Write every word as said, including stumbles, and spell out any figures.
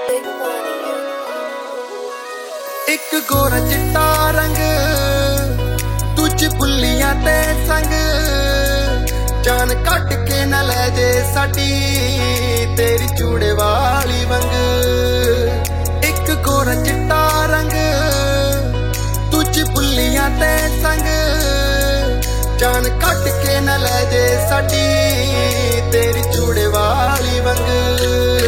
ਇੱਕ ਗੋਰਾ ਚਿੱਟਾ ਰੰਗ ਤੁਝ ਬੁੱਲੀਆਂ ਤੇ ਸੰਗ ਜਾਨ ਕੱਢ ਕੇ ਨਾ ਲੈ ਜੇ ਸਾਡੀ ਤੇਰੀ ਚੂੜੇ ਵਾਲੀ ਵੰਗ। ਇੱਕ ਗੋਰਾ ਚਿੱਟਾ ਰੰਗ ਤੁਝ ਬੁੱਲੀਆਂ ਤੇ ਸੰਗ ਜਾਨ ਕੱਢ ਕੇ ਨਾ ਲੈ ਜੇ ਸਾਡੀ ਤੇਰੀ ਚੂੜੇ ਵਾਲੀ ਵੰਗ।